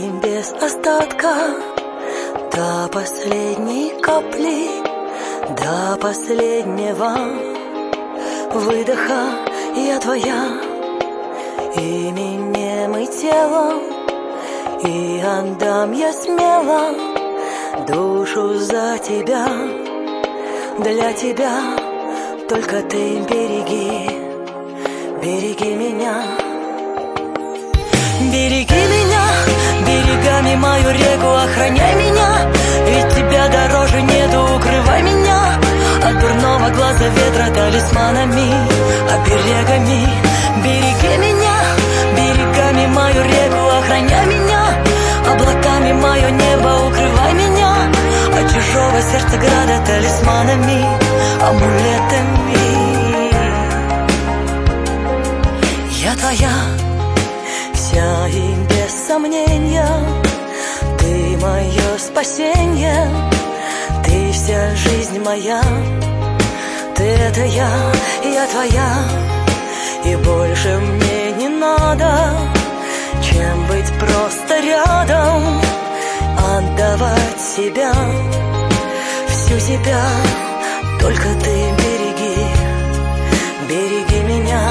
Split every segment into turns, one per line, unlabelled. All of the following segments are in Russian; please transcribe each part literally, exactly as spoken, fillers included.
им без остатка, до последней капли, до последнего выдоха. Я твоя именем и телом, и отдам я смело душу за тебя. Для тебя только ты береги, береги меня. Береги меня, берегами мою реку охраняй меня, ведь тебя дороже нету, укрывай меня от дурного глаза ветра талисманами, оберегами. Береги меня, берегами мою реку охраняй меня, облаками мое небо укрывай меня от чужого сердца града талисманами, амулетами. Я твоя вся и без сомнения, ты мое спасение, ты вся жизнь моя. Ты это я, я твоя, и больше мне не надо, чем быть просто рядом, отдавать себя, всю себя. Только ты береги, береги меня.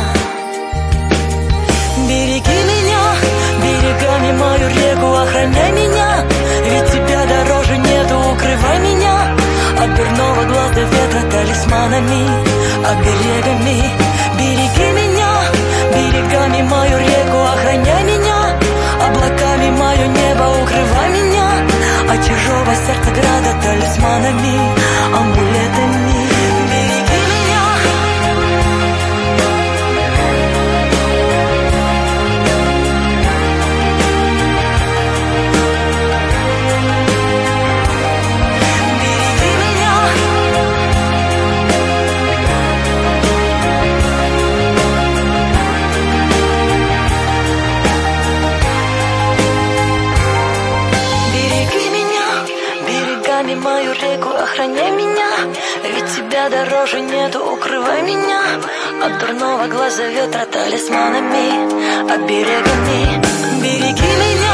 Береги меня, берегами мою реку охраняй меня, ведь тебя дороже нету, укрывай меня от дурного глаза ветра талисманами, оберегами. Береги меня, берегами мою реку охраняй меня, облаками мое небо укрывай меня от чужого сердца града талисманами, амулетами. Береги меня. Мою реку охраняй меня, ведь тебя дороже нету, укрывай меня от дурного глаза ветра талисманами, оберегами. Береги меня.